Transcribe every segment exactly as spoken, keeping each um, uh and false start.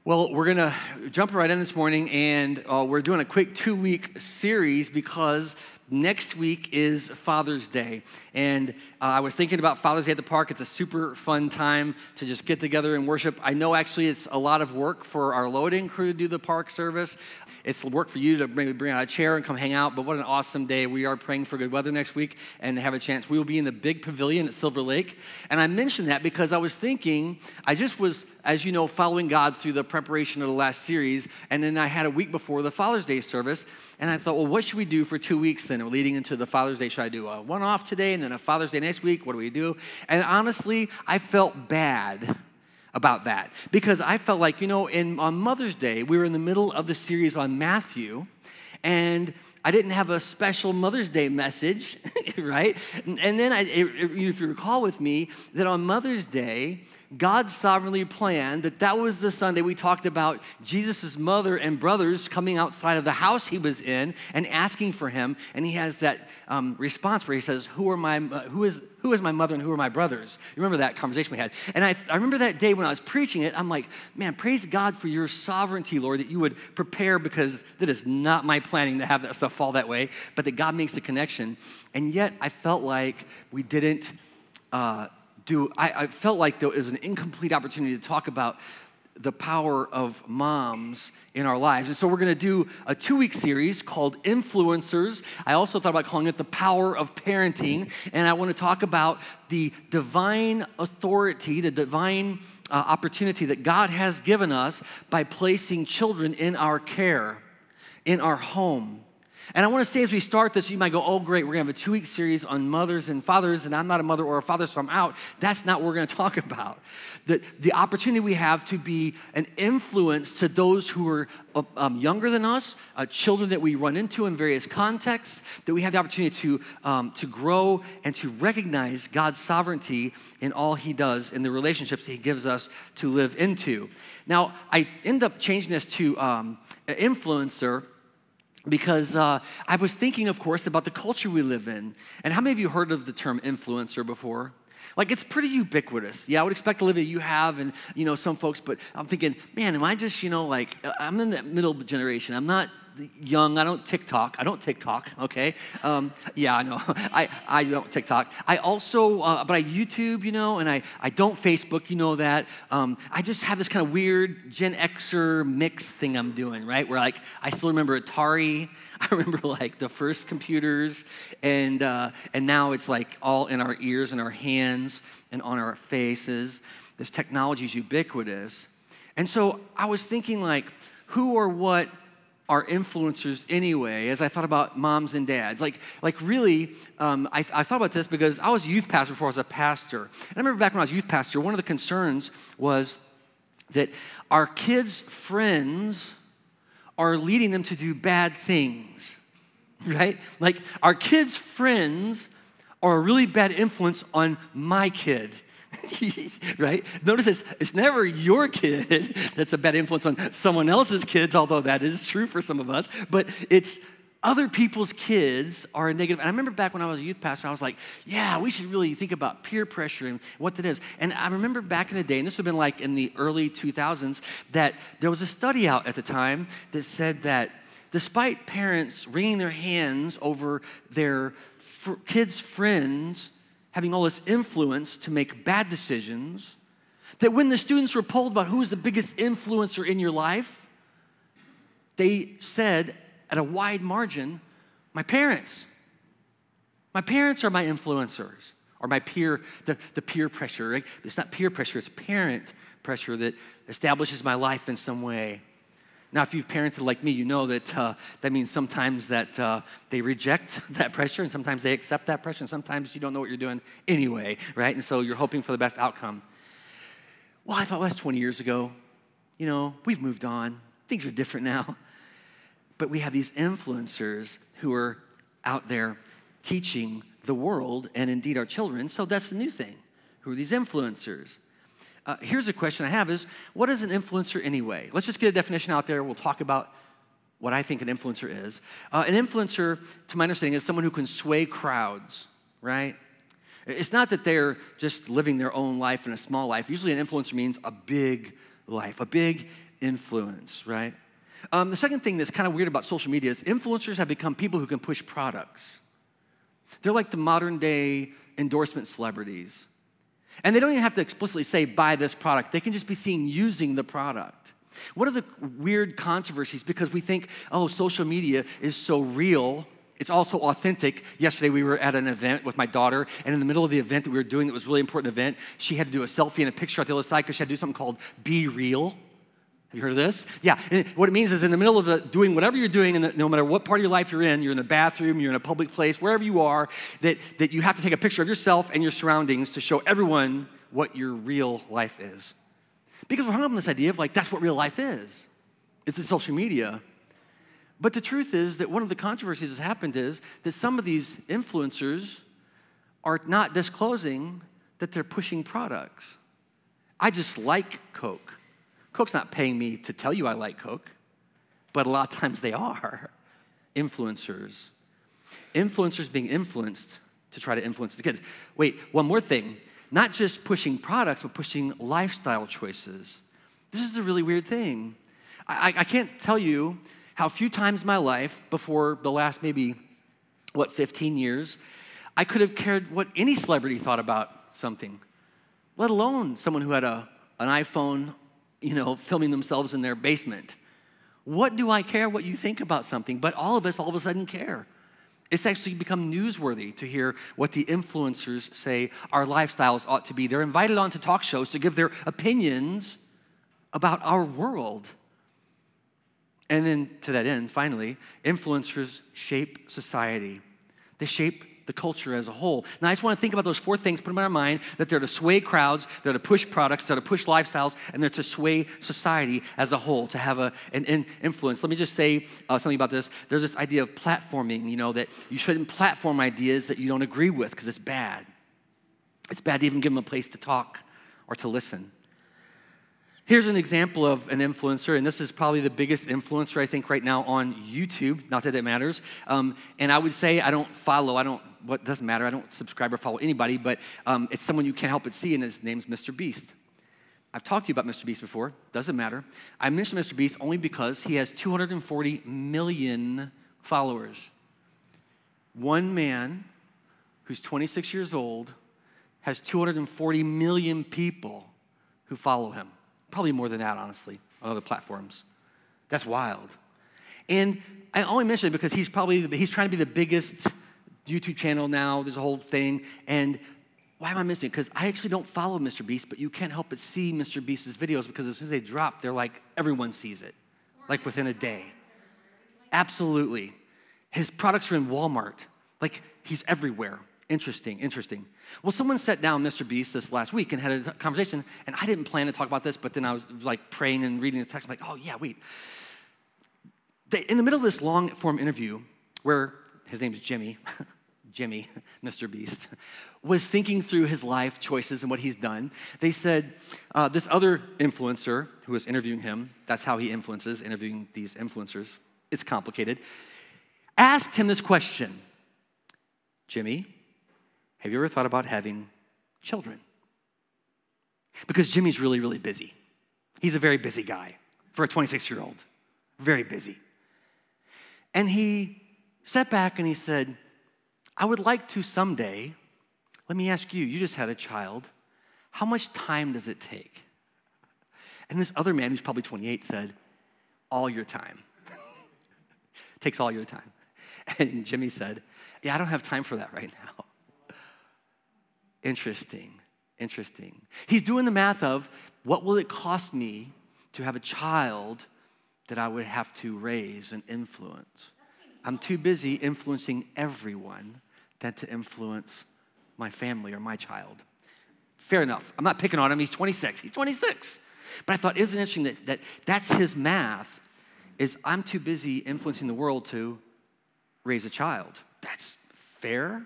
Well, we're going to jump right in this morning, and uh, we're doing a quick two-week series because next week is Father's Day. And uh, I was thinking about Father's Day at the park. It's a super fun time to just get together and worship. I know actually it's a lot of work for our loading crew to do the park service. It's work for you to maybe bring out a chair and come hang out, but what an awesome day. We are praying for good weather next week and have a chance. We will be in the big pavilion at Silver Lake. And I mentioned that because I was thinking, I just was, as you know, following God through the preparation of the last series, and then I had a week before the Father's Day service, and I thought, well, what should we do for two weeks then, leading into the Father's Day? Should I do a one-off today and then a Father's Day next week? What do we do? And honestly, I felt bad about that, because I felt like, you know, in on Mother's Day, we were in the middle of the series on Matthew, and I didn't have a special Mother's Day message, right? And, and then, I, if you recall with me, that on Mother's Day, God sovereignly planned that that was the Sunday we talked about Jesus' mother and brothers coming outside of the house he was in and asking for him. And he has that um, response where he says, "Who are my uh, who is who is my mother and who are my brothers?" You remember that conversation we had? And I, I remember that day when I was preaching it. I'm like, man, praise God for your sovereignty, Lord, that you would prepare, because that is not my planning to have that stuff fall that way, but that God makes the connection. And yet I felt like we didn't. Uh, Do I, I felt like there was an incomplete opportunity to talk about the power of moms in our lives. And so we're going to do a two-week series called Influencers. I also thought about calling it The Power of Parenting. And I want to talk about the divine authority, the divine uh, opportunity that God has given us by placing children in our care, in our home. And I want to say as we start this, you might go, oh, great, we're going to have a two-week series on mothers and fathers, and I'm not a mother or a father, so I'm out. That's not what we're going to talk about. The, the opportunity we have to be an influence to those who are um, younger than us, uh, children that we run into in various contexts, that we have the opportunity to, um, to grow and to recognize God's sovereignty in all he does in the relationships he gives us to live into. Now, I end up changing this to um, influencer, because uh, I was thinking, of course, about the culture we live in. And how many of you heard of the term influencer before? Like, it's pretty ubiquitous. Yeah, I would expect, Olivia, you have, and, you know, some folks, but I'm thinking, man, am I just, you know, like, I'm in that middle generation. I'm not young. I don't TikTok. I don't TikTok, okay? Um, yeah, I know. I, I don't TikTok. I also, uh, but I YouTube, you know, and I, I don't Facebook, you know that. Um, I just have this kind of weird Gen Xer mix thing I'm doing, right? Where, like, I still remember Atari. I remember, like, the first computers, and uh, and now it's, like, all in our ears and our hands and on our faces. This technology is ubiquitous. And so I was thinking, like, who or what are influencers anyway, as I thought about moms and dads. Like, like really, um, I, I thought about this because I was a youth pastor before I was a pastor. And I remember back when I was a youth pastor, one of the concerns was that our kids' friends are leading them to do bad things, right? Like, our kids' friends are a really bad influence on my kid. Right? Notice it's, it's never your kid that's a bad influence on someone else's kids, although that is true for some of us, but it's other people's kids are negative. And I remember back when I was a youth pastor, I was like, yeah, we should really think about peer pressure and what that is. And I remember back in the day, and this would have been like in the early two thousands, that there was a study out at the time that said that despite parents wringing their hands over their fr- kids' friends having all this influence to make bad decisions, that when the students were polled about who is the biggest influencer in your life, they said at a wide margin, my parents. My parents are my influencers, or my peer, the, the peer pressure, right? It's not peer pressure, it's parent pressure that establishes my life in some way. Now, if you've parented like me, you know that uh, that means sometimes that uh, they reject that pressure, and sometimes they accept that pressure, and sometimes you don't know what you're doing anyway, right? And so you're hoping for the best outcome. Well, I thought, well, that's twenty years ago. You know, we've moved on. Things are different now. But we have these influencers who are out there teaching the world, and indeed our children, so that's the new thing. Who are these influencers? Uh, here's a question I have is, what is an influencer anyway? Let's just get a definition out there. We'll talk about what I think an influencer is. Uh, an influencer, to my understanding, is someone who can sway crowds, right? It's not that they're just living their own life in a small life. Usually an influencer means a big life, a big influence, right? Um, the second thing that's kind of weird about social media is influencers have become people who can push products. They're like the modern day endorsement celebrities. And they don't even have to explicitly say, buy this product. They can just be seen using the product. What are the weird controversies? Because we think, oh, social media is so real. It's also authentic. Yesterday we were at an event with my daughter, and in the middle of the event that we were doing that was a really important event, she had to do a selfie and a picture at the other side because she had to do something called Be Real. Have you heard of this? Yeah, and what it means is in the middle of the, doing whatever you're doing, and no matter what part of your life you're in, you're in a bathroom, you're in a public place, wherever you are, that, that you have to take a picture of yourself and your surroundings to show everyone what your real life is. Because we're hung up on this idea of like, that's what real life is. It's in social media. But the truth is that one of the controversies that's happened is that some of these influencers are not disclosing that they're pushing products. I just like Coke. Coke's not paying me to tell you I like Coke, but a lot of times they are. Influencers. Influencers being influenced to try to influence the kids. Wait, one more thing. Not just pushing products, but pushing lifestyle choices. This is the really weird thing. I, I can't tell you how few times in my life before the last maybe, what, fifteen years, I could have cared what any celebrity thought about something, let alone someone who had a, an iPhone, you know, filming themselves in their basement. What do I care what you think about something? But all of us all of a sudden care. It's actually become newsworthy to hear what the influencers say our lifestyles ought to be. They're invited onto talk shows to give their opinions about our world. And then to that end, finally, influencers shape society. They shape the culture as a whole. Now, I just want to think about those four things, put them in our mind, that they're to sway crowds, they're to push products, they're to push lifestyles, and they're to sway society as a whole, to have a, an, an influence. Let me just say uh, something about this. There's this idea of platforming, you know, that you shouldn't platform ideas that you don't agree with because it's bad. It's bad to even give them a place to talk or to listen. Here's an example of an influencer, and this is probably the biggest influencer, I think, right now on YouTube, not that it matters. Um, and I would say I don't follow, I don't, what doesn't matter, I don't subscribe or follow anybody, but um, it's someone you can't help but see, and his name's Mister Beast. I've talked to you about Mister Beast before, doesn't matter. I mention Mister Beast only because he has two hundred forty million followers. One man who's twenty-six years old has two hundred forty million people who follow him. Probably more than that, honestly, on other platforms. That's wild. And I only mention it because he's probably, he's trying to be the biggest YouTube channel now. There's a whole thing. And why am I mentioning it? Because I actually don't follow Mister Beast, but you can't help but see Mister Beast's videos because as soon as they drop, they're like, everyone sees it, like within a day. Absolutely. His products are in Walmart. Like, he's everywhere. Interesting, interesting. Well, someone sat down Mister Beast this last week and had a conversation, and I didn't plan to talk about this, but then I was like praying and reading the text. I'm like, oh, yeah, wait. They, in the middle of this long-form interview where his name is Jimmy, Jimmy, Mister Beast, was thinking through his life choices and what he's done, they said, uh, this other influencer who was interviewing him, that's how he influences, interviewing these influencers. It's complicated. Asked him this question, Jimmy, have you ever thought about having children? Because Jimmy's really, really busy. He's a very busy guy for a twenty-six-year-old. Very busy. And he sat back and he said, I would like to someday, let me ask you, you just had a child. How much time does it take? And this other man who's probably twenty-eight said, all your time. Takes all your time. And Jimmy said, yeah, I don't have time for that right now. Interesting, interesting. He's doing the math of what will it cost me to have a child that I would have to raise and influence. I'm too busy influencing everyone than to influence my family or my child. Fair enough. I'm not picking on him. He's twenty-six. He's twenty-six. But I thought, isn't it interesting that, that that's his math, is I'm too busy influencing the world to raise a child. That's fair.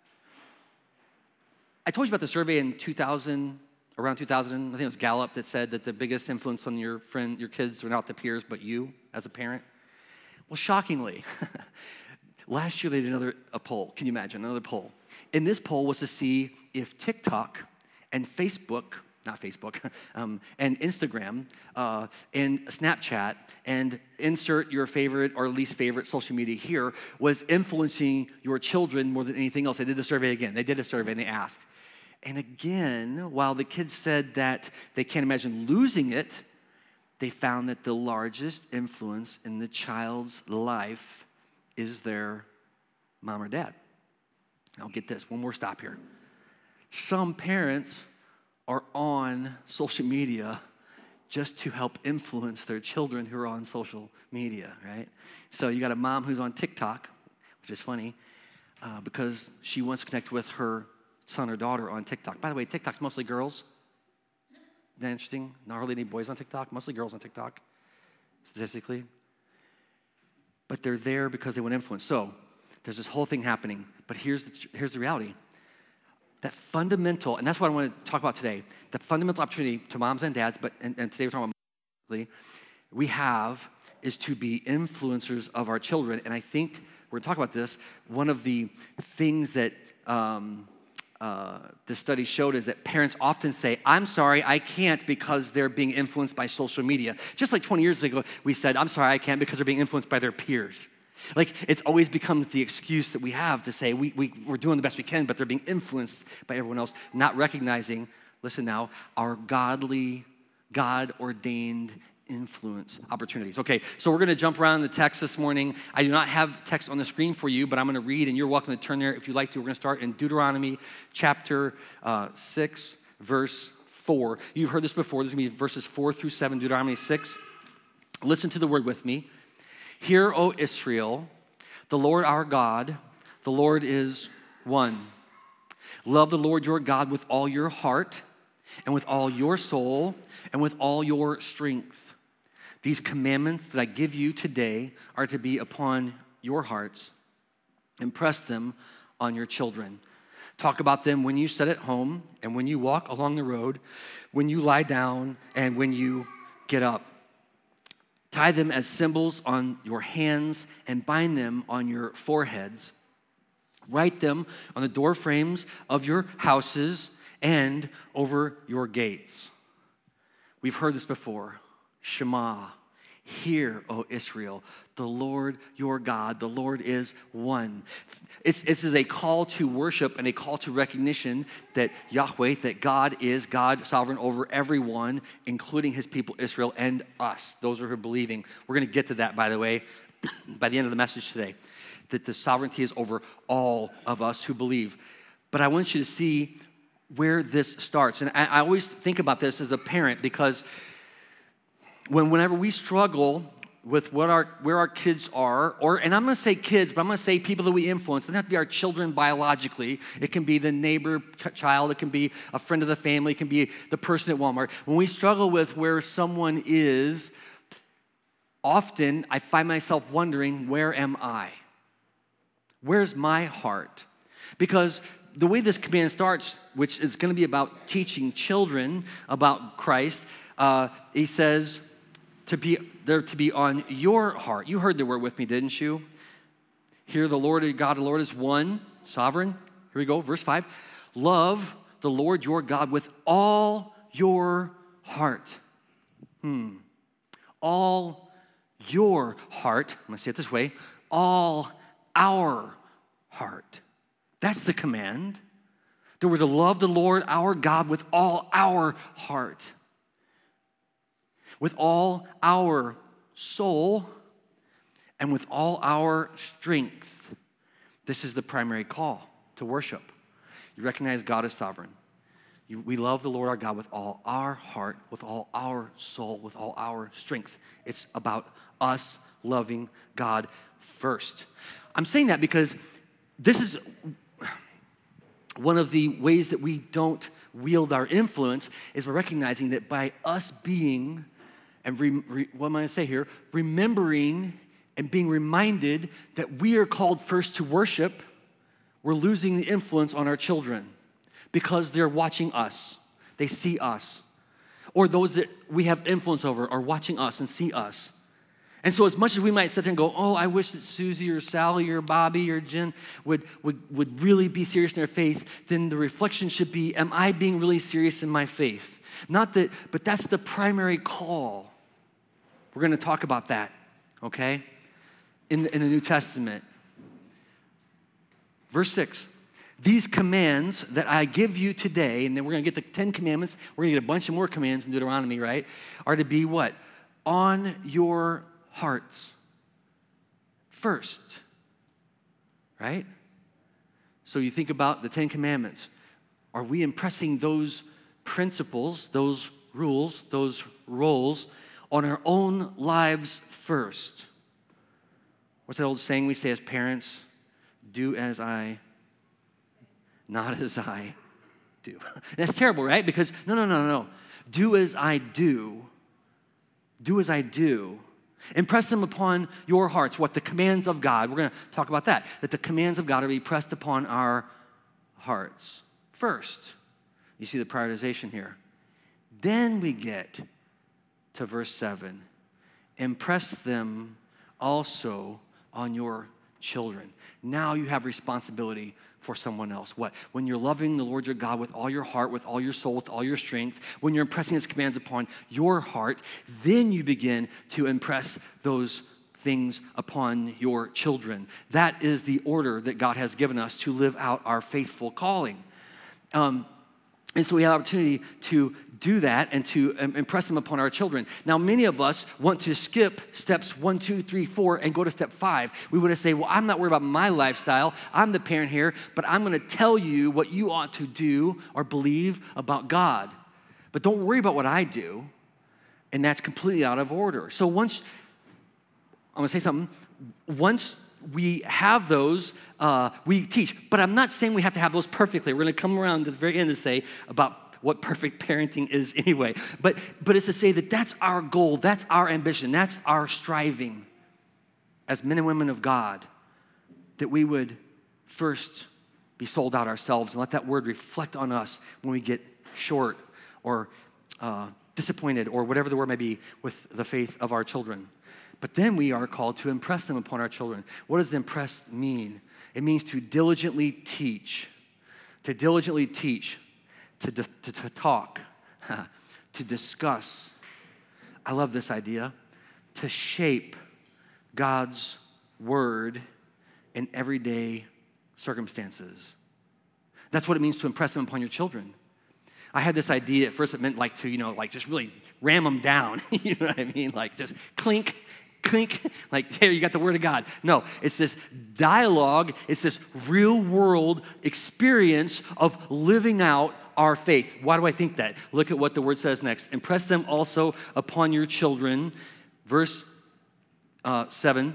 I told you about the survey in two thousand, around two thousand, I think it was Gallup that said that the biggest influence on your friend, your kids are not the peers, but you as a parent. Well, shockingly, last year they did another a poll. Can you imagine, another poll? And this poll was to see if TikTok and Facebook not Facebook, um, and Instagram, uh, and Snapchat, and insert your favorite or least favorite social media here, was influencing your children more than anything else. They did the survey again. They did a survey and they asked. And again, while the kids said that they can't imagine losing it, they found that the largest influence in the child's life is their mom or dad. Now get this, one more stop here. Some parents are on social media just to help influence their children who are on social media, right? So you got a mom who's on TikTok, which is funny, uh, because she wants to connect with her son or daughter on TikTok. By the way, TikTok's mostly girls. Isn't that interesting? Not hardly any boys on TikTok, mostly girls on TikTok, statistically. But they're there because they want influence. So there's this whole thing happening. But here's the, here's the reality. That fundamental, and that's what I want to talk about today, the fundamental opportunity to moms and dads, but and, and today we're talking about we have is to be influencers of our children. And I think we're going to talk about this. One of the things that um, uh, the study showed is that parents often say, I'm sorry, I can't because they're being influenced by social media. Just like twenty years ago, we said, I'm sorry, I can't because they're being influenced by their peers. Like, it's always becomes the excuse that we have to say we, we, we're doing the best we can, but they're being influenced by everyone else, not recognizing, listen now, our godly, God-ordained influence opportunities. Okay, so we're going to jump around the text this morning. I do not have text on the screen for you, but I'm going to read, and you're welcome to turn there if you'd like to. We're going to start in Deuteronomy chapter uh, six, verse four. You've heard this before. This is going to be verses four through seven, Deuteronomy six. Listen to the word with me. Hear, O Israel, the Lord our God, the Lord is one. Love the Lord your God with all your heart and with all your soul and with all your strength. These commandments that I give you today are to be upon your hearts. Impress them on your children. Talk about them when you sit at home and when you walk along the road, when you lie down and when you get up. Tie them as symbols on your hands and bind them on your foreheads. Write them on the door frames of your houses and over your gates. We've heard this before. Shema, hear, O Israel, the Lord your God, the Lord is one. It's, it's a call to worship and a call to recognition that Yahweh, that God is God sovereign over everyone, including his people Israel and us, those who are believing. We're going to get to that, by the way, by the end of the message today, that the sovereignty is over all of us who believe. But I want you to see where this starts. And I, I always think about this as a parent because when whenever we struggle with what our where our kids are, or and I'm going to say kids, but I'm going to say people that we influence. It doesn't have to be our children biologically. It can be the neighbor ch- child. It can be a friend of the family. It can be the person at Walmart. When we struggle with where someone is, often I find myself wondering, where am I? Where's my heart? Because the way this command starts, which is going to be about teaching children about Christ, uh, he says to be they're to be on your heart. You heard the word with me, didn't you? Here the Lord God, the Lord is one, sovereign. Here we go, verse five. Love the Lord your God with all your heart. Hmm. All your heart. I'm going to say it this way. All our heart. That's the command. That we're to love the Lord our God with all our heart, with all our soul, and with all our strength. This is the primary call to worship. You recognize God as sovereign. You, we love the Lord our God with all our heart, with all our soul, with all our strength. It's about us loving God first. I'm saying that because this is one of the ways that we don't wield our influence is by recognizing that by us being, and re, re, what am I going to say here? Remembering and being reminded that we are called first to worship, we're losing the influence on our children because they're watching us. They see us. Or those that we have influence over are watching us and see us. And so as much as we might sit there and go, oh, I wish that Susie or Sally or Bobby or Jen would, would, would really be serious in their faith, then the reflection should be, am I being really serious in my faith? Not that, but that's the primary call. We're going to talk about that, okay? In the, in the New Testament. Verse six, these commands that I give you today, and then we're going to get the Ten Commandments, we're going to get a bunch of more commands in Deuteronomy, right? Are to be what? On your hearts first, right? So you think about the Ten Commandments. Are we impressing those principles, those rules, those roles on our own lives first? What's that old saying we say as parents? Do as I, not as I do. That's terrible, right? Because no, no, no, no. Do as I do. Do as I do. Impress them upon your hearts, what the commands of God. We're going to talk about that. That the commands of God are to be pressed upon our hearts first. You see the prioritization here. Then we get to verse seven. Impress them also on your children. Now you have responsibility for someone else. What? When you're loving the Lord your God with all your heart, with all your soul, with all your strength, when you're impressing his commands upon your heart, then you begin to impress those things upon your children. That is the order that God has given us to live out our faithful calling. Um, and so we have opportunity to do that and to um, impress them upon our children. Now, many of us want to skip steps one, two, three, four, and go to step five. We want to say, well, I'm not worried about my lifestyle. I'm the parent here, but I'm going to tell you what you ought to do or believe about God. But don't worry about what I do. And that's completely out of order. So once, I'm going to say something. Once we have those, uh, we teach. But I'm not saying we have to have those perfectly. We're going to come around to the very end and say about what perfect parenting is anyway. But, but it's to say that that's our goal, that's our ambition, that's our striving as men and women of God, that we would first be sold out ourselves and let that word reflect on us when we get short or uh, disappointed or whatever the word may be with the faith of our children. But then we are called to impress them upon our children. What does impress mean? It means to diligently teach, to diligently teach. To, to, to talk, to discuss. I love this idea. To shape God's word in everyday circumstances. That's what it means to impress them upon your children. I had this idea, at first it meant like to, you know, like just really ram them down. You know what I mean? Like just clink, clink, like here you got the word of God. No, it's this dialogue, it's this real world experience of living out our faith. Why do I think that? Look at what the word says next. Impress them also upon your children. Verse uh, seven.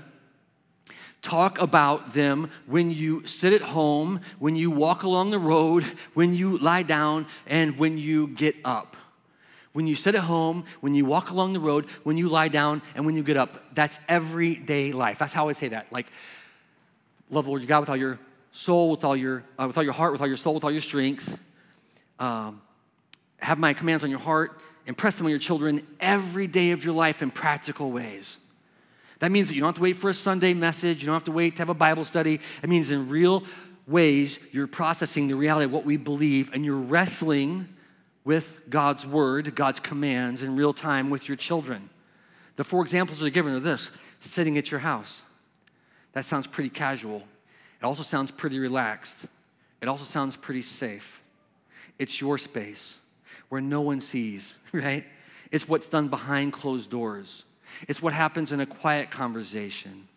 Talk about them when you sit at home, when you walk along the road, when you lie down, and when you get up. When you sit at home, when you walk along the road, when you lie down, and when you get up. That's everyday life. That's how I say that. Like, love the Lord your God with all your soul, with all your, uh, with all your heart, with all your soul, with all your strength. Um, have my commands on your heart, impress them on your children every day of your life in practical ways. That means that you don't have to wait for a Sunday message. You don't have to wait to have a Bible study. It means in real ways you're processing the reality of what we believe and you're wrestling with God's word, God's commands in real time with your children. The four examples that are given are this: sitting at your house. That sounds pretty casual. It also sounds pretty relaxed. It also sounds pretty safe. It's your space where no one sees, right? It's what's done behind closed doors. It's what happens in a quiet conversation.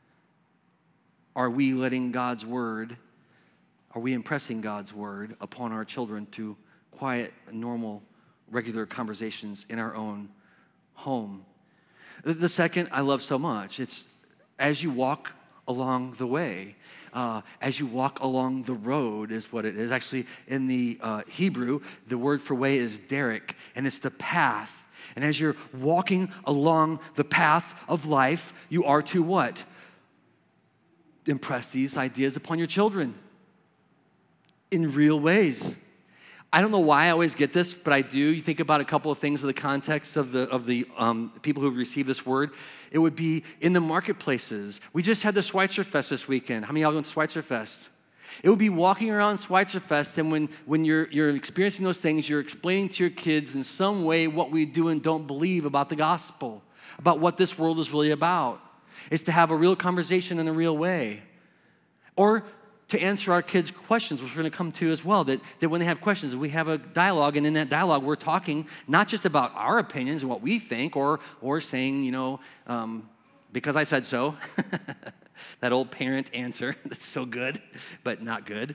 Are we letting God's word, are we impressing God's word upon our children through quiet, normal, regular conversations in our own home? The second I love so much, it's as you walk along the way. Uh, as you walk along the road is what it is. Actually, in the uh, Hebrew, the word for way is derek, and it's the path. And as you're walking along the path of life, you are to what? Impress these ideas upon your children in real ways. I don't know why I always get this, but I do. You think about a couple of things in the context of the of the um, people who receive this word. It would be in the marketplaces. We just had the Schweitzer Fest this weekend. How many of y'all went to Schweitzer Fest? It would be walking around Schweitzerfest, and when, when you're, you're experiencing those things, you're explaining to your kids in some way what we do and don't believe about the gospel, about what this world is really about. It's to have a real conversation in a real way. Or to answer our kids' questions, which we're going to come to as well, that, that when they have questions, we have a dialogue, and in that dialogue, we're talking not just about our opinions and what we think, or, or saying, you know, um, because I said so. That old parent answer that's so good, but not good.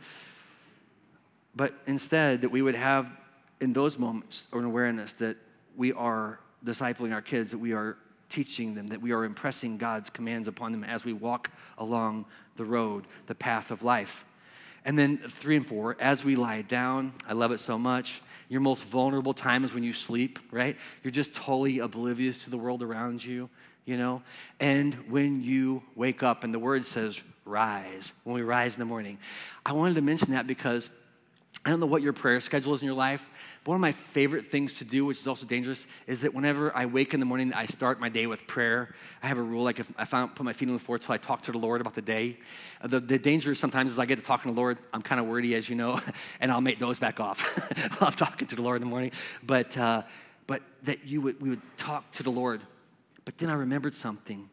But instead, that we would have in those moments an awareness that we are discipling our kids, that we are teaching them, that we are impressing God's commands upon them as we walk along the road, the path of life. And then three and four, as we lie down, I love it so much. Your most vulnerable time is when you sleep, right? You're just totally oblivious to the world around you, you know? And when you wake up, and the word says rise, when we rise in the morning. I wanted to mention that because I don't know what your prayer schedule is in your life, but one of my favorite things to do, which is also dangerous, is that whenever I wake in the morning, I start my day with prayer. I have a rule, like if I found, put my feet on the floor until I talk to the Lord about the day. Uh, the, the danger sometimes is I get to talking to the Lord. I'm kind of wordy, as you know, and I'll make those back off while I'm talking to the Lord in the morning. But uh, but that you would we would talk to the Lord. But then I remembered something.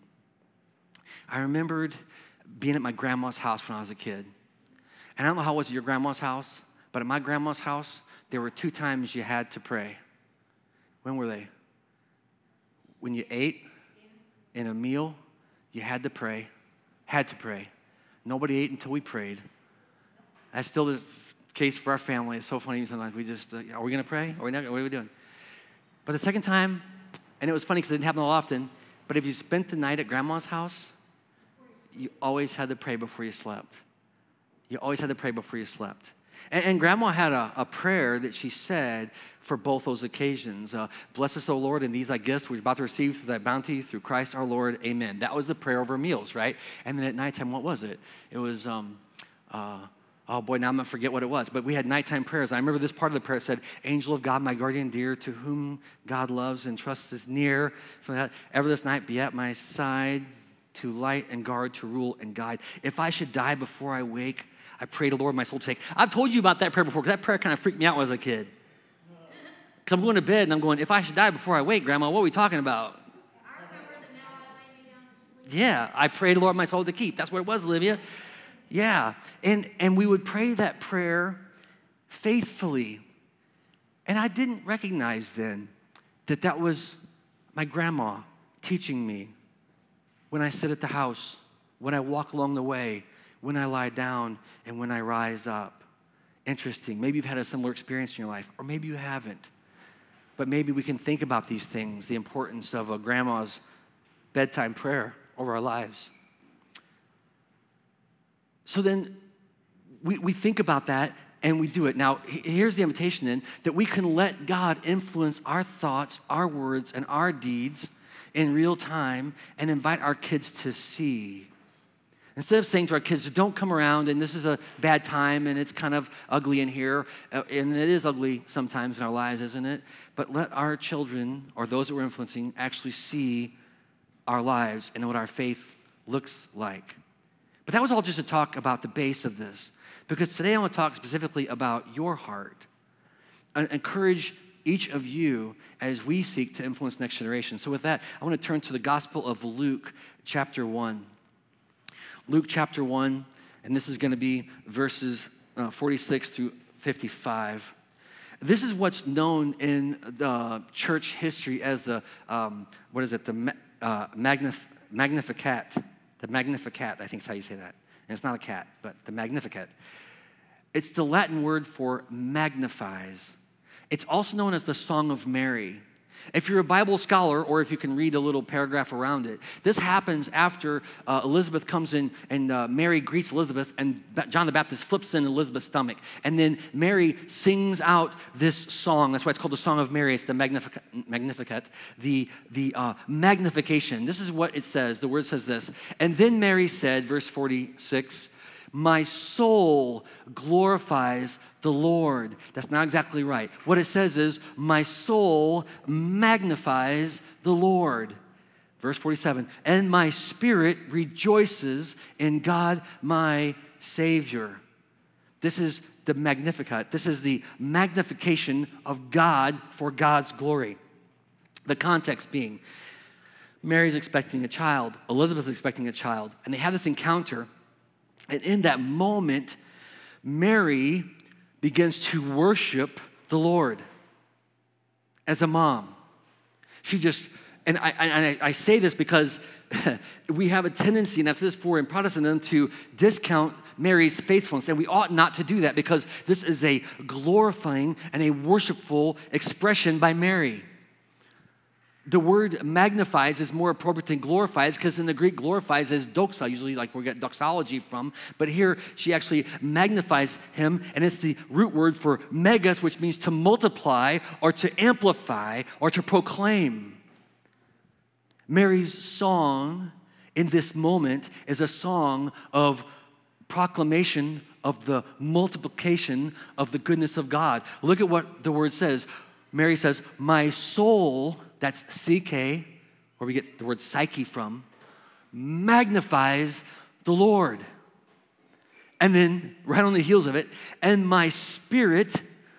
I remembered being at my grandma's house when I was a kid. And I don't know how it was at your grandma's house, but at my grandma's house, there were two times you had to pray. When were they? When you ate in a meal, you had to pray. Had to pray. Nobody ate until we prayed. That's still the case for our family. It's so funny sometimes. We just, uh, are we going to pray? Are we not? What are we doing? But the second time, and it was funny because it didn't happen often, but if you spent the night at grandma's house, you always had to pray before you slept. You always had to pray before you slept. And, and grandma had a, a prayer that she said for both those occasions. Uh, Bless us, O Lord, and these thy gifts we're about to receive through thy bounty, through Christ our Lord, amen. That was the prayer over meals, right? And then at nighttime, what was it? It was, um, uh, oh boy, now I'm going to forget what it was. But we had nighttime prayers. I remember this part of the prayer said, Angel of God, my guardian dear, to whom God loves and trusts is near. So that ever this night be at my side, to light and guard, to rule and guide. If I should die before I wake, I pray to the Lord my soul to take. I've told you about that prayer before because that prayer kind of freaked me out when I was a kid. Because I'm going to bed and I'm going, if I should die before I wake, Grandma, what are we talking about? I remember that now I lay me down to sleep. Yeah, I pray to the Lord my soul to keep. That's what it was, Olivia. Yeah, and, and we would pray that prayer faithfully. And I didn't recognize then that that was my grandma teaching me when I sit at the house, when I walk along the way, when I lie down, and when I rise up. Interesting. Maybe you've had a similar experience in your life, or maybe you haven't. But maybe we can think about these things, the importance of a grandma's bedtime prayer over our lives. So then we, we think about that and we do it. Now, here's the invitation then, that we can let God influence our thoughts, our words, and our deeds in real time and invite our kids to see. Instead of saying to our kids, don't come around and this is a bad time and it's kind of ugly in here, uh, and it is ugly sometimes in our lives, isn't it? But let our children or those that we're influencing actually see our lives and what our faith looks like. But that was all just to talk about the base of this, because today I want to talk specifically about your heart and encourage each of you as we seek to influence the next generation. So with that, I want to turn to the Gospel of Luke chapter one. Luke chapter one, and this is going to be verses uh, forty-six through fifty-five. This is what's known in the church history as the, um, what is it, the uh, Magnif- Magnificat. The Magnificat, I think is how you say that. And it's not a cat, but the Magnificat. It's the Latin word for magnifies. It's also known as the Song of Mary. If you're a Bible scholar, or if you can read a little paragraph around it, this happens after uh, Elizabeth comes in and uh, Mary greets Elizabeth, and John the Baptist flips in Elizabeth's stomach. And then Mary sings out this song. That's why it's called the Song of Mary. It's the Magnificat, Magnificat the, the uh, magnification. This is what it says. The word says this. And then Mary said, verse forty-six, my soul glorifies the Lord. That's not exactly right. What it says is, my soul magnifies the Lord. Verse forty-seven, and my spirit rejoices in God my Savior. This is the Magnificat. This is the magnification of God for God's glory. The context being, Mary's expecting a child, Elizabeth is expecting a child, and they have this encounter, and in that moment, Mary begins to worship the Lord as a mom. She just, and I, and I, I say this because we have a tendency, and I've said this before in Protestantism, to discount Mary's faithfulness, and we ought not to do that because this is a glorifying and a worshipful expression by Mary. The word magnifies is more appropriate than glorifies because in the Greek glorifies is doxa, usually like we get doxology from, but here she actually magnifies him, and it's the root word for megas, which means to multiply or to amplify or to proclaim. Mary's song in this moment is a song of proclamation of the multiplication of the goodness of God. Look at what the word says. Mary says, my soul, that's C K, where we get the word psyche from, magnifies the Lord. And then, right on the heels of it, and my spirit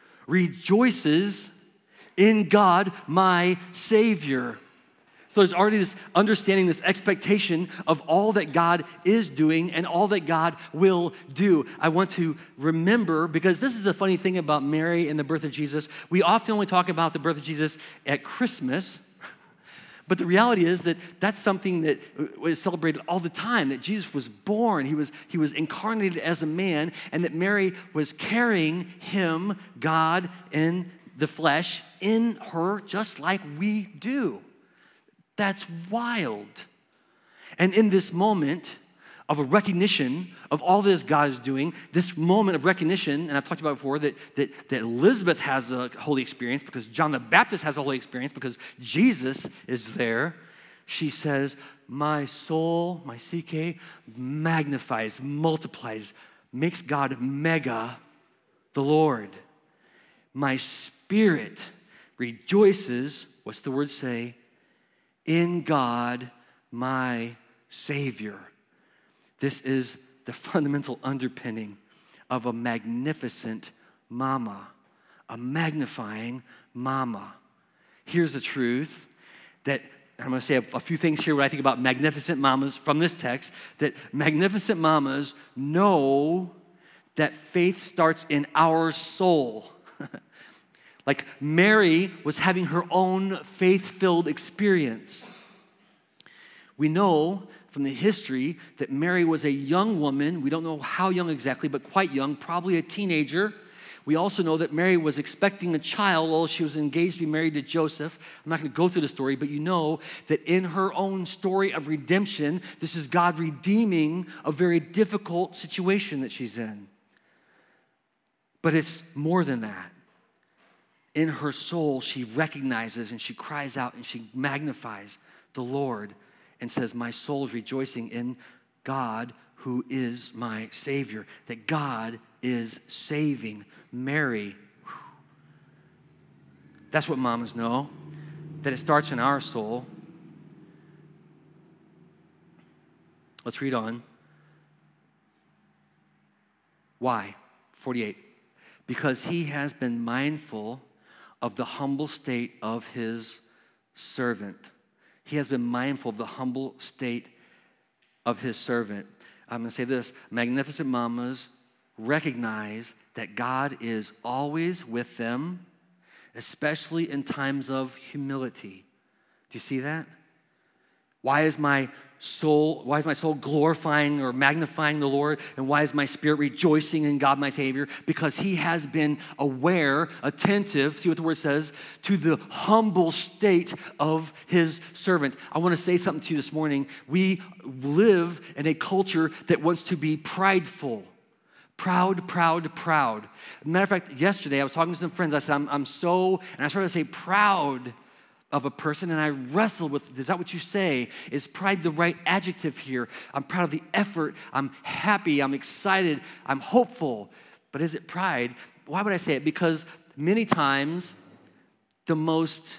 rejoices in God, my Savior. So there's already this understanding, this expectation of all that God is doing and all that God will do. I want to remember, because this is the funny thing about Mary and the birth of Jesus. We often only talk about the birth of Jesus at Christmas, but the reality is that that's something that was celebrated all the time, that Jesus was born, he was, he was incarnated as a man, and that Mary was carrying him, God, in the flesh, in her, just like we do. That's wild. And in this moment of a recognition of all this God is doing, this moment of recognition, and I've talked about before that, that, that Elizabeth has a holy experience because John the Baptist has a holy experience because Jesus is there. She says, my soul, my C K, magnifies, multiplies, makes God mega, the Lord. My spirit rejoices, what's the word say? In God, my Savior. This is the fundamental underpinning of a magnificent mama, a magnifying mama. Here's the truth that, I'm going to say a, a few things here when I think about magnificent mamas from this text, that magnificent mamas know that faith starts in our soul. Like Mary was having her own faith-filled experience. We know from the history that Mary was a young woman. We don't know how young exactly, but quite young, probably a teenager. We also know that Mary was expecting a child while she was engaged to be married to Joseph. I'm not going to go through the story, but you know that in her own story of redemption, this is God redeeming a very difficult situation that she's in. But it's more than that. In her soul, she recognizes and she cries out and she magnifies the Lord and says, my soul is rejoicing in God who is my Savior. That God is saving Mary. That's what mamas know, that it starts in our soul. Let's read on. Why? forty-eight. Because he has been mindful of the humble state of his servant. He has been mindful of the humble state of his servant. I'm going to say this. Magnificent mamas recognize that God is always with them, especially in times of humility. Do you see that? Why is my soul, why is my soul glorifying or magnifying the Lord? And why is my spirit rejoicing in God, my Savior? Because he has been aware, attentive, see what the word says, to the humble state of his servant. I want to say something to you this morning. We live in a culture that wants to be prideful. Proud, proud, proud. Matter of fact, yesterday I was talking to some friends. I said, I'm, I'm so, and I started to say proud of a person, and I wrestled with, is that what you say? Is pride the right adjective here? I'm proud of the effort. I'm happy. I'm excited. I'm hopeful. But is it pride? Why would I say it? Because many times the most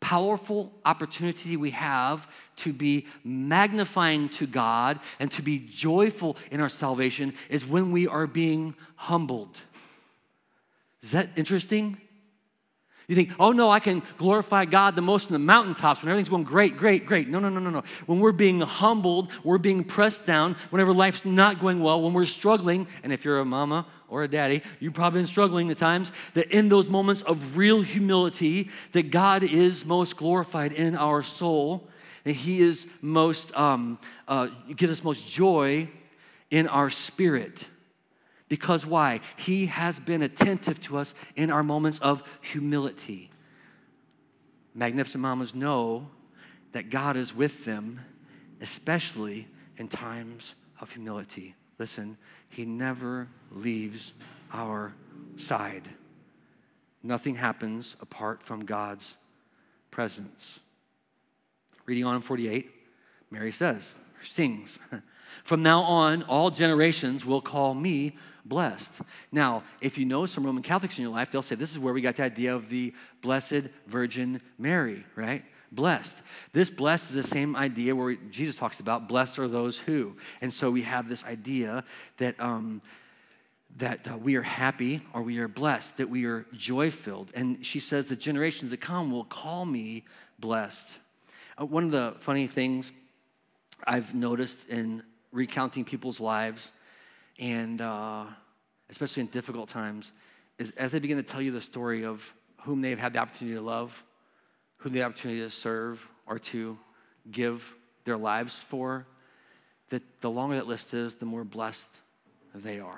powerful opportunity we have to be magnifying to God and to be joyful in our salvation is when we are being humbled. Is that interesting? You think, oh no, I can glorify God the most in the mountaintops when everything's going great, great, great. No, no, no, no, no. When we're being humbled, we're being pressed down, whenever life's not going well, when we're struggling, and if you're a mama or a daddy, you've probably been struggling at times, that in those moments of real humility, that God is most glorified in our soul, that he is most, um, uh, gives us most joy in our spirit. Because why? He has been attentive to us in our moments of humility. Magnificent mamas know that God is with them, especially in times of humility. Listen, he never leaves our side. Nothing happens apart from God's presence. Reading on in forty-eight, Mary says, sings, "From now on, all generations will call me blessed." Now, if you know some Roman Catholics in your life, they'll say this is where we got the idea of the Blessed Virgin Mary, right? Blessed. This blessed is the same idea where Jesus talks about blessed are those who. And so we have this idea that um, that uh, we are happy or we are blessed, that we are joy-filled. And she says the generations to come will call me blessed. Uh, one of the funny things I've noticed in recounting people's lives, and uh, especially in difficult times, is as they begin to tell you the story of whom they've had the opportunity to love, whom they have the opportunity to serve or to give their lives for, that the longer that list is, the more blessed they are.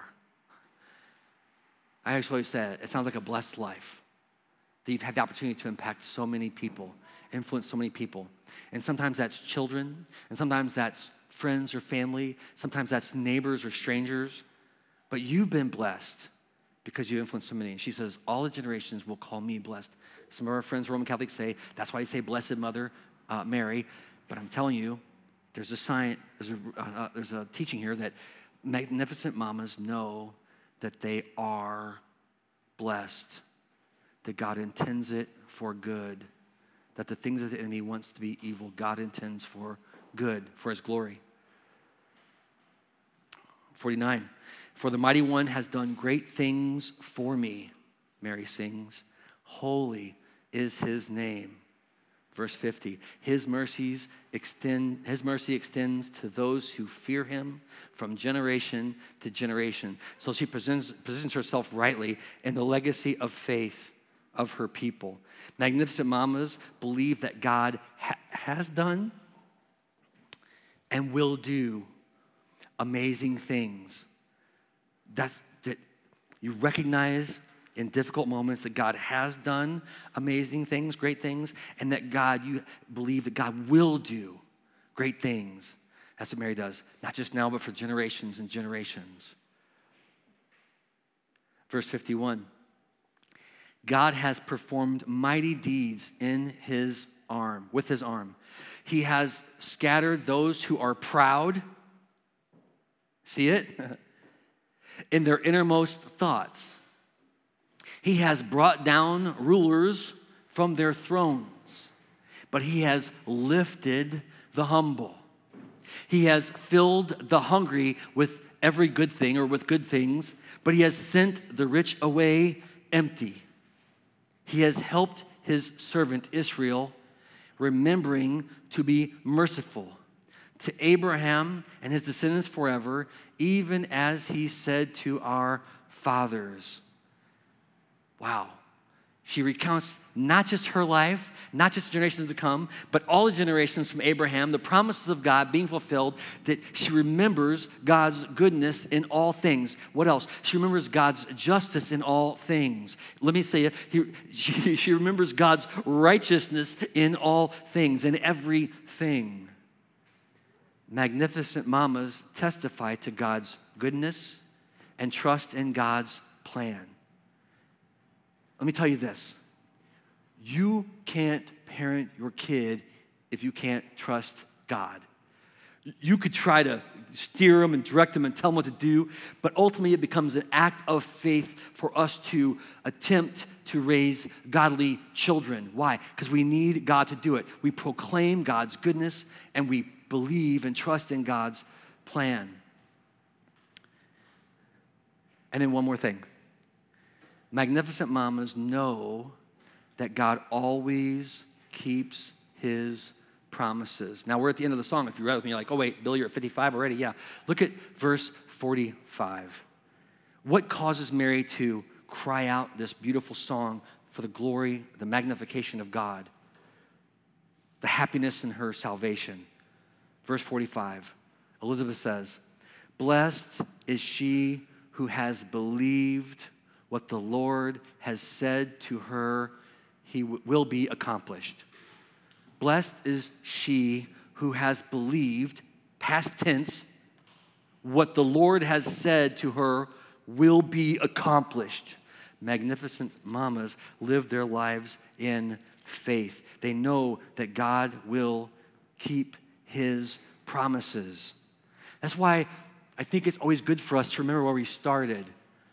I actually always say it sounds like a blessed life, that you've had the opportunity to impact so many people, influence so many people. And sometimes that's children, and sometimes that's friends or family, sometimes that's neighbors or strangers, but you've been blessed because you influenced so many. And she says, all the generations will call me blessed. Some of our friends, Roman Catholics, say, that's why you say Blessed Mother uh, Mary, but I'm telling you, there's a science, there's a, uh, there's a teaching here that magnificent mamas know that they are blessed, that God intends it for good, that the things that the enemy wants to be evil, God intends for good, for his glory. forty-nine, for the mighty one has done great things for me, Mary sings. Holy is his name. Verse fifty, his mercies extend, his mercy extends to those who fear him from generation to generation. So she presents, positions herself rightly in the legacy of faith of her people. Magnificent mamas believe that God ha- has done and will do amazing things. That's that you recognize in difficult moments that God has done amazing things, great things, and that God, you believe that God will do great things. That's what Mary does, not just now, but for generations and generations. Verse fifty-one, God has performed mighty deeds in his arm, with his arm. He has scattered those who are proud, see it? In their innermost thoughts. He has brought down rulers from their thrones, but he has lifted the humble. He has filled the hungry with every good thing or with good things, but he has sent the rich away empty. He has helped his servant Israel, remembering to be merciful to Abraham and his descendants forever, even as he said to our fathers. Wow. She recounts not just her life, not just generations to come, but all the generations from Abraham, the promises of God being fulfilled, that she remembers God's goodness in all things. What else? She remembers God's justice in all things. Let me say it. He, she, she remembers God's righteousness in all things, in everything. Magnificent mamas testify to God's goodness and trust in God's plan. Let me tell you this. You can't parent your kid if you can't trust God. You could try to steer them and direct them and tell them what to do, but ultimately it becomes an act of faith for us to attempt to raise godly children. Why? Because we need God to do it. We proclaim God's goodness and we believe and trust in God's plan. And then one more thing. Magnificent mamas know that God always keeps his promises. Now we're at the end of the song. If you read with me, you're like, oh wait, Bill, you're at fifty-five already? Yeah. Look at verse forty-five. What causes Mary to cry out this beautiful song for the glory, the magnification of God, the happiness in her salvation? Verse forty-five, Elizabeth says, blessed is she who has believed what the Lord has said to her, he w- will be accomplished. Blessed is she who has believed, past tense, what the Lord has said to her will be accomplished. Magnificent mamas live their lives in faith. They know that God will keep his promises. That's why I think it's always good for us to remember where we started.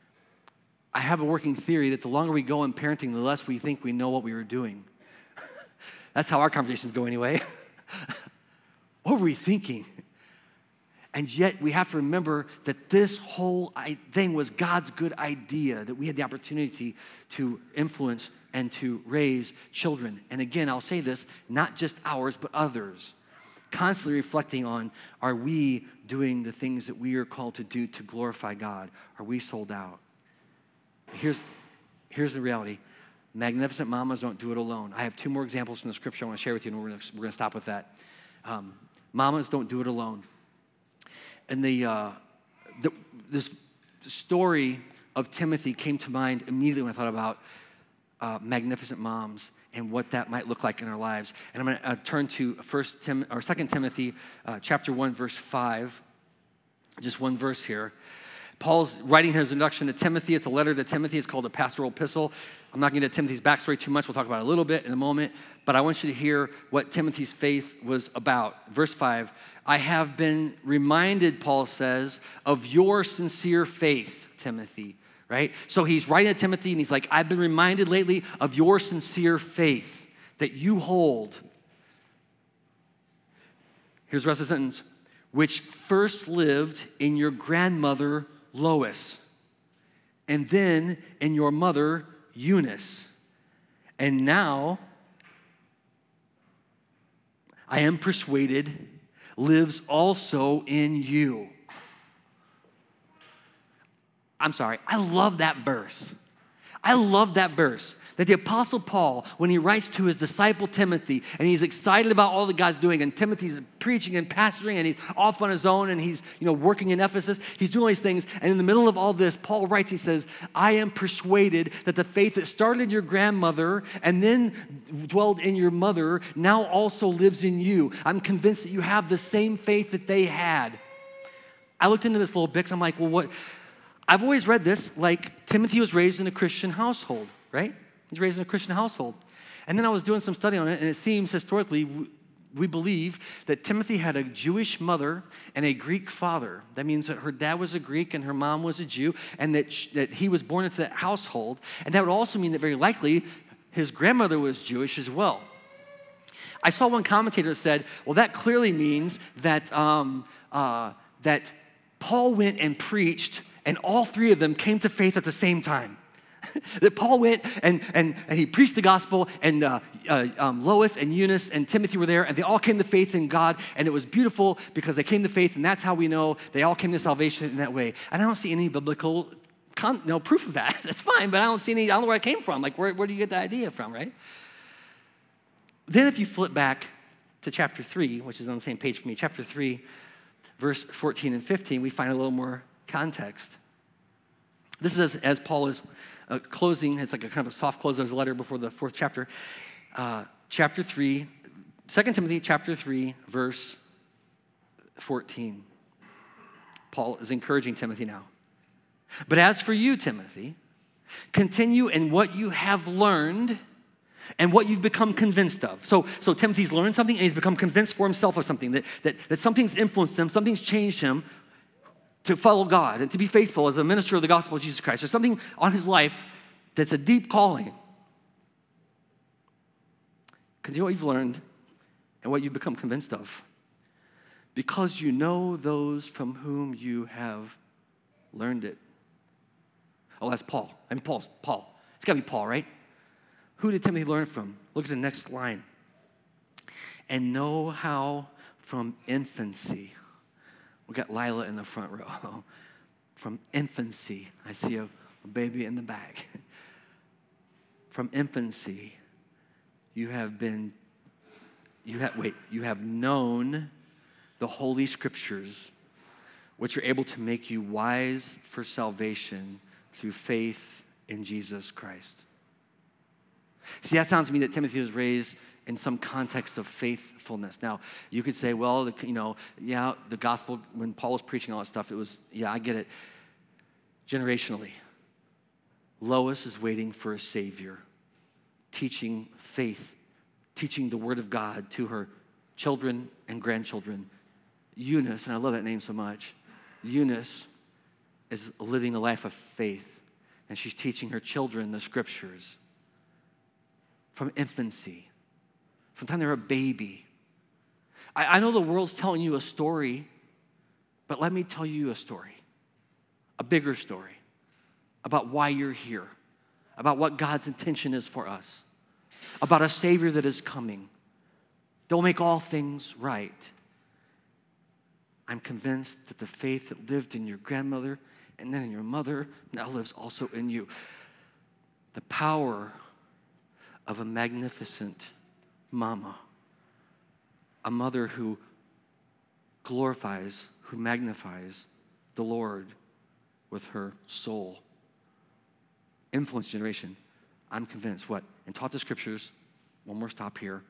I have a working theory that the longer we go in parenting, the less we think we know what we were doing. That's how our conversations go anyway. What were we thinking? And yet we have to remember that this whole thing was God's good idea, that we had the opportunity to influence and to raise children. And again, I'll say this, not just ours, but others. Constantly reflecting on, are we doing the things that we are called to do to glorify God? Are we sold out? Here's, here's the reality. Magnificent mamas don't do it alone. I have two more examples from the scripture I want to share with you, and we're going to, we're going to stop with that. Um, mamas don't do it alone. And the, uh, the this story of Timothy came to mind immediately when I thought about uh, magnificent moms and what that might look like in our lives. And I'm going to uh, turn to First Tim or Second Timothy, uh, chapter one, verse five. Just one verse here. Paul's writing his introduction to Timothy. It's a letter to Timothy. It's called a pastoral epistle. I'm not going to get Timothy's backstory too much. We'll talk about it a little bit in a moment. But I want you to hear what Timothy's faith was about. Verse five, I have been reminded, Paul says, of your sincere faith, Timothy, right? So he's writing to Timothy and he's like, I've been reminded lately of your sincere faith that you hold. Here's the rest of the sentence. Which first lived in your grandmother Lois, and then in your mother Eunice. And now, I am persuaded, lives also in you. I'm sorry, I love that verse. I love that verse. That the Apostle Paul, when he writes to his disciple Timothy, and he's excited about all that God's doing, and Timothy's preaching and pastoring, and he's off on his own, and he's you know working in Ephesus, he's doing all these things, and in the middle of all this, Paul writes, he says, I am persuaded that the faith that started in your grandmother and then dwelled in your mother now also lives in you. I'm convinced that you have the same faith that they had. I looked into this little bit, I'm like, well, what? I've always read this like Timothy was raised in a Christian household, right? He's raised in a Christian household. And then I was doing some study on it, and it seems historically we believe that Timothy had a Jewish mother and a Greek father. That means that her dad was a Greek and her mom was a Jew, and that, she, that he was born into that household. And that would also mean that very likely his grandmother was Jewish as well. I saw one commentator that said, well, that clearly means that, um, uh, that Paul went and preached, and all three of them came to faith at the same time. That Paul went and, and, and he preached the gospel, and uh, uh, um, Lois and Eunice and Timothy were there, and they all came to faith in God, and it was beautiful because they came to faith, and that's how we know they all came to salvation in that way. And I don't see any biblical con- no, proof of that. That's fine, but I don't see any, I don't know where it came from. Like, where, where do you get the idea from, right? Then if you flip back to chapter three, which is on the same page for me, chapter three, verse fourteen and fifteen, we find a little more context. This is as, as Paul is uh, closing. It's like a kind of a soft close of his letter before the fourth chapter. Uh, chapter three, Second Timothy chapter three, verse fourteen. Paul is encouraging Timothy now. But as for you, Timothy, continue in what you have learned and what you've become convinced of. So, so Timothy's learned something and he's become convinced for himself of something, that, that, that something's influenced him, something's changed him to follow God and to be faithful as a minister of the gospel of Jesus Christ. There's something on his life that's a deep calling. Because you know what you've learned and what you've become convinced of? Because you know those from whom you have learned it. Oh, that's Paul. I mean, Paul's Paul. It's got to be Paul, right? Who did Timothy learn from? Look at the next line. And know how from infancy. We got Lila in the front row. From infancy. I see a, a baby in the back. From infancy, you have been, you have, wait, you have known the Holy Scriptures, which are able to make you wise for salvation through faith in Jesus Christ. See, that sounds to me that Timothy was raised in some context of faithfulness. Now, you could say, well, the, you know, yeah, the gospel, when Paul was preaching all that stuff, it was, yeah, I get it. Generationally, Lois is waiting for a Savior, teaching faith, teaching the Word of God to her children and grandchildren. Eunice, and I love that name so much, Eunice is living a life of faith, and she's teaching her children the Scriptures from infancy, from the time they're a baby. I, I know the world's telling you a story, but let me tell you a story, a bigger story about why you're here, about what God's intention is for us, about a Savior that is coming. They'll make all things right. I'm convinced that the faith that lived in your grandmother and then in your mother now lives also in you. The power of a magnificent mama, a mother who glorifies, who magnifies the Lord with her soul. Influence generation. I'm convinced, what? And taught the Scriptures. One more stop here.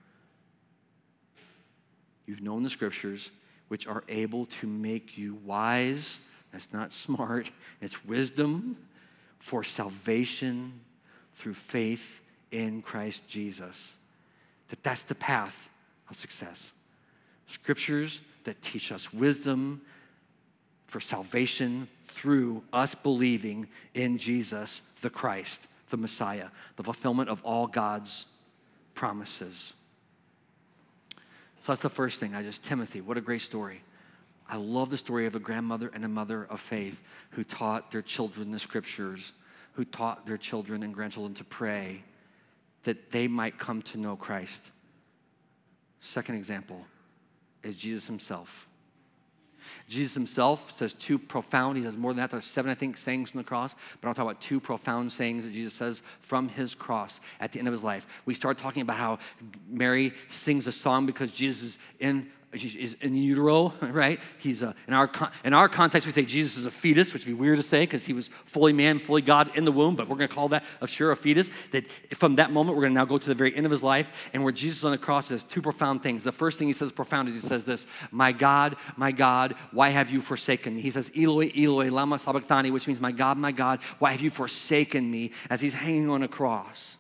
You've known the Scriptures, which are able to make you wise. That's not smart. It's wisdom for salvation through faith in Christ Jesus. That that's the path of success. Scriptures that teach us wisdom for salvation through us believing in Jesus, the Christ, the Messiah, the fulfillment of all God's promises. So that's the first thing. I just, Timothy, what a great story. I love the story of a grandmother and a mother of faith who taught their children the Scriptures, who taught their children and grandchildren to pray that they might come to know Christ. Second example is Jesus himself. Jesus himself says two profound, he says more than that, there's seven, I think, sayings from the cross, but I'll talk about two profound sayings that Jesus says from his cross at the end of his life. We start talking about how Mary sings a song because Jesus is in is in utero, right? He's a, in our in our context, we say Jesus is a fetus, which would be weird to say because he was fully man, fully God in the womb, but we're going to call that, of sure, a fetus. That from that moment, we're going to now go to the very end of his life, and where Jesus on the cross says two profound things. The first thing he says profound is he says this, my God, my God, why have you forsaken me? He says, Eloi, Eloi, lama sabachthani, which means, my God, my God, why have you forsaken me? As he's hanging on a cross.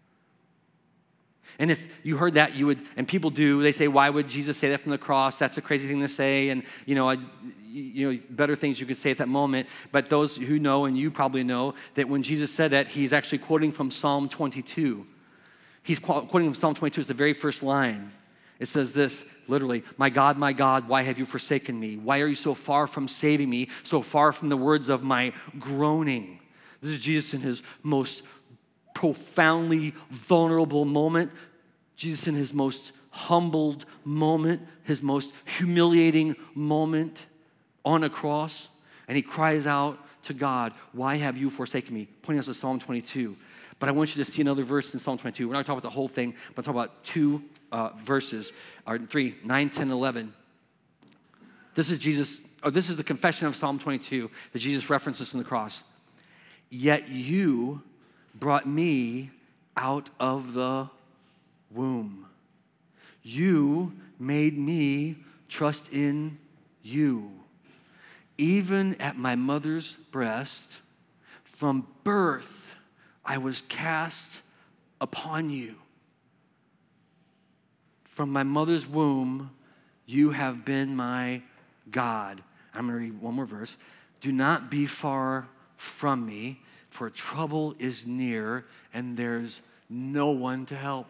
And if you heard that, you would, and people do, they say, why would Jesus say that from the cross? That's a crazy thing to say, and you know, I, you know, better things you could say at that moment. But those who know, and you probably know, that when Jesus said that, he's actually quoting from Psalm twenty-two. He's quoting from Psalm twenty-two, it's the very first line. It says this, literally, my God, my God, why have you forsaken me? Why are you so far from saving me, so far from the words of my groaning? This is Jesus in his most profoundly vulnerable moment. Jesus in his most humbled moment, his most humiliating moment on a cross. And he cries out to God, why have you forsaken me? Pointing us to Psalm twenty-two. But I want you to see another verse in Psalm twenty-two. We're not talking about the whole thing, but talking about two uh, verses, or three, nine, ten, eleven. This is Jesus, or this is the confession of Psalm twenty-two that Jesus references from the cross. Yet you brought me out of the womb. You made me trust in you. Even at my mother's breast, from birth, I was cast upon you. From my mother's womb, you have been my God. I'm going to read one more verse. Do not be far from me, for trouble is near, and there's no one to help.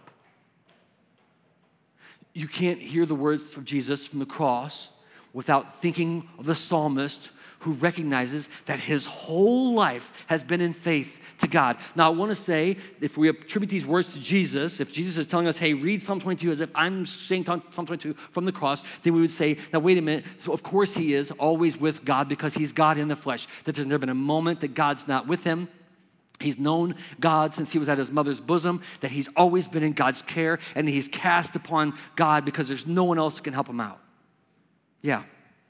You can't hear the words of Jesus from the cross without thinking of the psalmist who recognizes that his whole life has been in faith to God. Now, I want to say, if we attribute these words to Jesus, if Jesus is telling us, hey, read Psalm twenty-two as if I'm saying Psalm twenty-two from the cross, then we would say, now, wait a minute. So, of course, he is always with God because he's God in the flesh. That there's never been a moment that God's not with him. He's known God since he was at his mother's bosom, that he's always been in God's care, and he's cast upon God because there's no one else who can help him out. Yeah.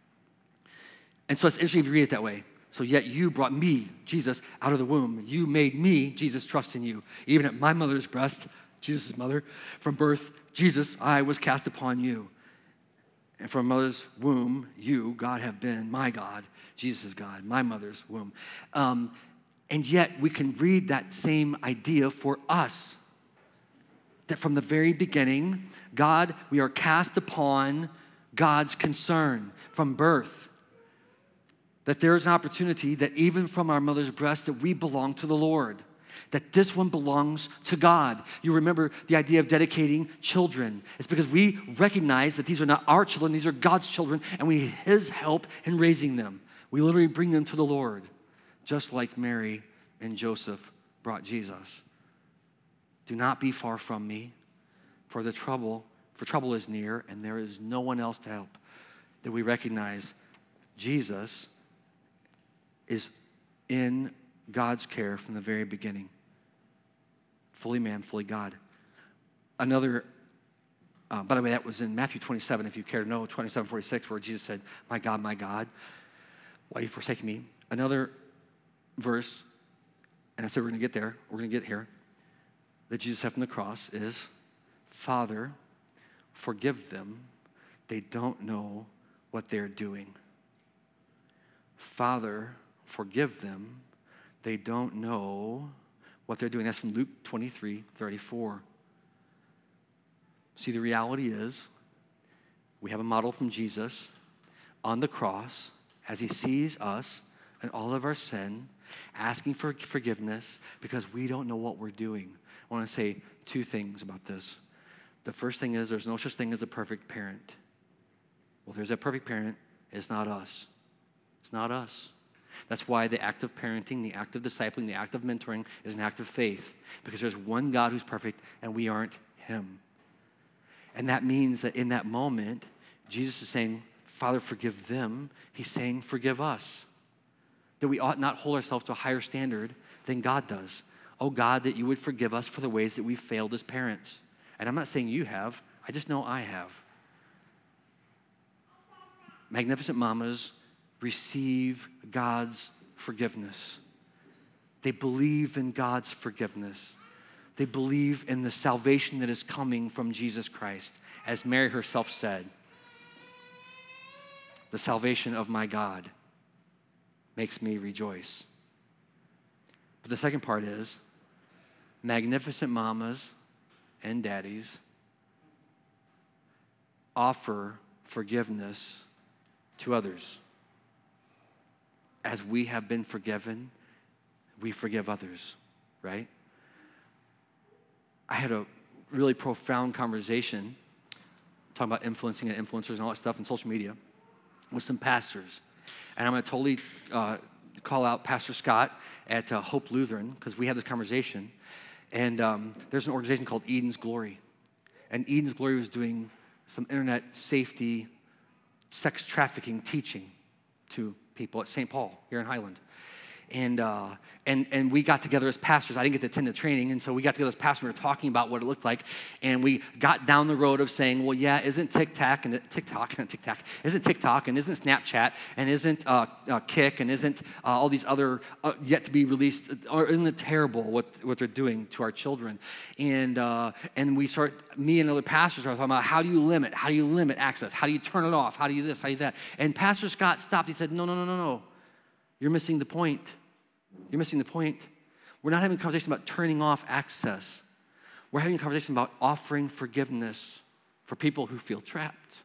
And so it's interesting if you read it that way. So yet you brought me, Jesus, out of the womb. You made me, Jesus, trust in you. Even at my mother's breast, Jesus' mother, from birth, Jesus, I was cast upon you. And from mother's womb, you, God, have been my God. Jesus is God, my mother's womb. Um, and yet we can read that same idea for us. That from the very beginning, God, we are cast upon God's concern from birth. That there is an opportunity that even from our mother's breast that we belong to the Lord. That this one belongs to God. You remember the idea of dedicating children. It's because we recognize that these are not our children, these are God's children, and we need his help in raising them. We literally bring them to the Lord, just like Mary and Joseph brought Jesus. Do not be far from me, for the trouble, for trouble is near, and there is no one else to help. That we recognize Jesus is in God's care from the very beginning. Fully man, fully God. Another, uh, by the way, that was in Matthew twenty-seven, if you care to know, twenty-seven forty-six, where Jesus said, my God, my God, why are you forsaking me? Another verse, and I said we're going to get there, we're going to get here, that Jesus said from the cross is, Father, forgive them. They don't know what they're doing. Father, forgive them. They don't know what they're doing. That's from Luke twenty-three thirty-four. See, the reality is we have a model from Jesus on the cross as he sees us and all of our sin, asking for forgiveness because we don't know what we're doing. I want to say two things about this. The first thing is there's no such thing as a perfect parent. Well, there's a perfect parent. It's not us. It's not us. That's why the act of parenting, the act of discipling, the act of mentoring is an act of faith. Because there's one God who's perfect and we aren't him. And that means that in that moment, Jesus is saying, Father, forgive them. He's saying, forgive us. That we ought not hold ourselves to a higher standard than God does. Oh God, that you would forgive us for the ways that we've failed as parents. And I'm not saying you have. I just know I have. Magnificent mamas receive God's forgiveness. They believe in God's forgiveness. They believe in the salvation that is coming from Jesus Christ. As Mary herself said, the salvation of my God makes me rejoice. But the second part is, magnificent mamas and daddies offer forgiveness to others. As we have been forgiven, we forgive others, right? I had a really profound conversation talking about influencing and influencers and all that stuff in social media with some pastors. And I'm going to totally uh, call out Pastor Scott at uh, Hope Lutheran because we had this conversation. And um, there's an organization called Eden's Glory. And Eden's Glory was doing some internet safety, sex trafficking teaching to people at Saint Paul here in Highland. And, uh, and, and we got together as pastors. I didn't get to attend the training, and so we got together as pastors. We were talking about what it looked like, and we got down the road of saying, well, yeah, isn't TikTok and TikTok and TikTok, isn't TikTok and isn't Snapchat and isn't uh, uh, Kik and isn't uh, all these other uh, yet to be released, or isn't it terrible what, what they're doing to our children? And uh, and we start, me and other pastors are talking about how do you limit, how do you limit access, how do you turn it off, how do you this, how do you that? And Pastor Scott stopped. He said, no, no, no, no, no, you're missing the point. You're missing the point. We're not having a conversation about turning off access. We're having a conversation about offering forgiveness for people who feel trapped.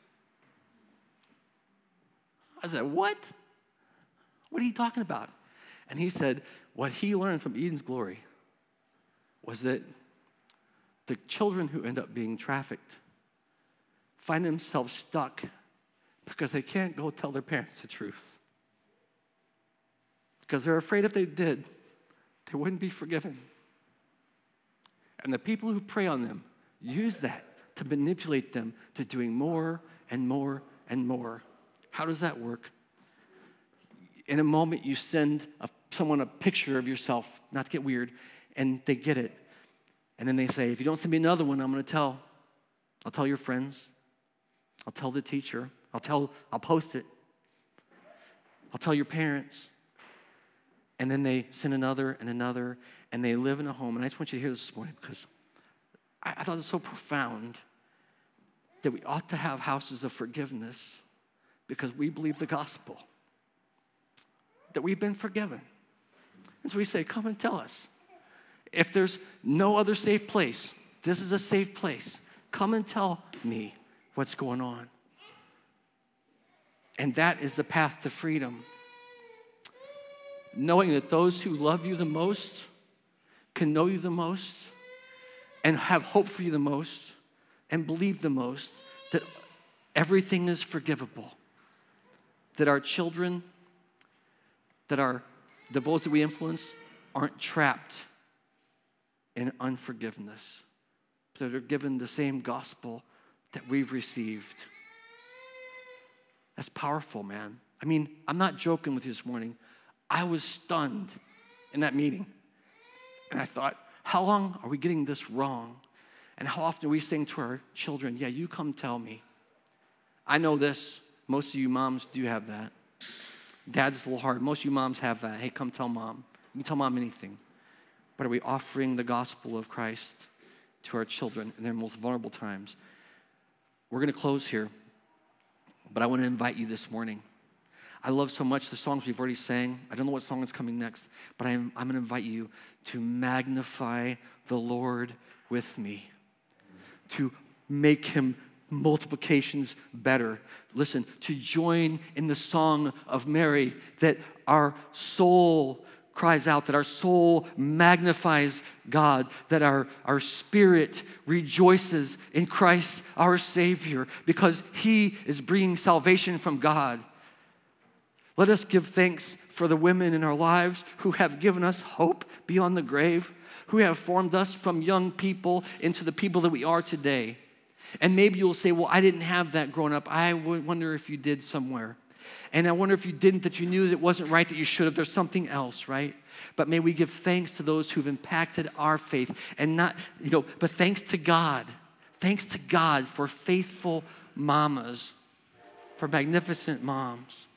I said, what? What are you talking about? And he said, what he learned from Eden's Glory was that the children who end up being trafficked find themselves stuck because they can't go tell their parents the truth. Because they're afraid if they did, they wouldn't be forgiven. And the people who prey on them use that to manipulate them to doing more and more and more. How does that work? In a moment, you send a, someone a picture of yourself, not to get weird, and they get it. And then they say, if you don't send me another one, I'm going to tell. I'll tell your friends. I'll tell the teacher. I'll tell, I'll post it. I'll tell your parents. And then they send another and another, and they live in a home. And I just want you to hear this this morning because I, I thought it was so profound that we ought to have houses of forgiveness because we believe the gospel, that we've been forgiven. And so we say, come and tell us. If there's no other safe place, this is a safe place. Come and tell me what's going on. And that is the path to freedom. Knowing that those who love you the most can know you the most and have hope for you the most and believe the most, that everything is forgivable, that our children, that our the those that we influence aren't trapped in unforgiveness, but are given the same gospel that we've received. That's powerful, man. I mean, I'm not joking with you this morning. I was stunned in that meeting. And I thought, how long are we getting this wrong? And how often are we saying to our children, yeah, you come tell me. I know this. Most of you moms do have that. Dad's a little hard. Most of you moms have that. Hey, come tell mom. You can tell mom anything. But are we offering the gospel of Christ to our children in their most vulnerable times? We're going to close here, but I want to invite you this morning. I love so much the songs we've already sang. I don't know what song is coming next, but I'm, I'm going to invite you to magnify the Lord with me, to make him multiplications better. Listen, to join in the song of Mary, that our soul cries out, that our soul magnifies God, that our, our spirit rejoices in Christ our Savior because he is bringing salvation from God. Let us give thanks for the women in our lives who have given us hope beyond the grave, who have formed us from young people into the people that we are today. And maybe you'll say, well, I didn't have that growing up. I wonder if you did somewhere. And I wonder if you didn't, that you knew that it wasn't right, that you should have. There's something else, right? But may we give thanks to those who've impacted our faith and not, you know, but thanks to God. Thanks to God for faithful mamas, for magnificent moms.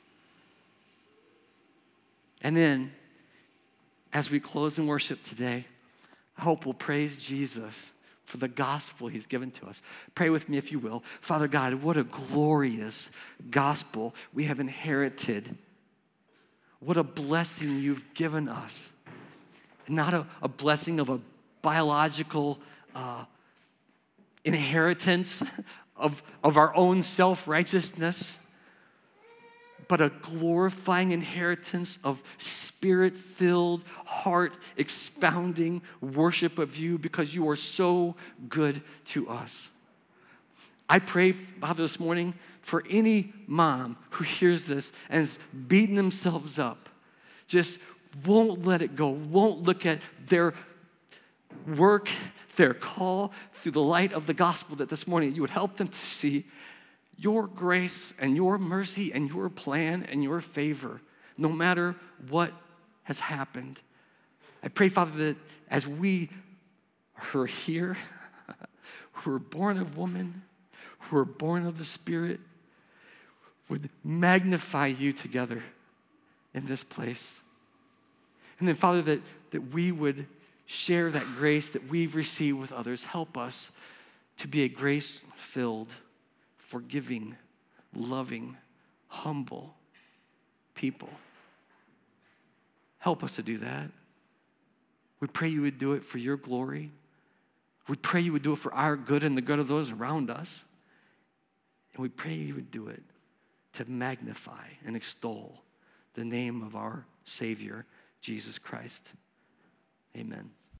And then, as we close in worship today, I hope we'll praise Jesus for the gospel he's given to us. Pray with me if you will. Father God, what a glorious gospel we have inherited. What a blessing you've given us. Not a, a blessing of a biological uh, inheritance of, of our own self-righteousness, but a glorifying inheritance of spirit-filled, heart-expounding worship of you because you are so good to us. I pray, Father, this morning for any mom who hears this and is beating themselves up, just won't let it go, won't look at their work, their call through the light of the gospel, that this morning you would help them to see your grace and your mercy and your plan and your favor, no matter what has happened. I pray, Father, that as we are here, who are born of woman, who are born of the Spirit, would magnify you together in this place. And then, Father, that, that we would share that grace that we've received with others. Help us to be a grace-filled, forgiving, loving, humble people. Help us to do that. We pray you would do it for your glory. We pray you would do it for our good and the good of those around us. And we pray you would do it to magnify and extol the name of our Savior, Jesus Christ. Amen.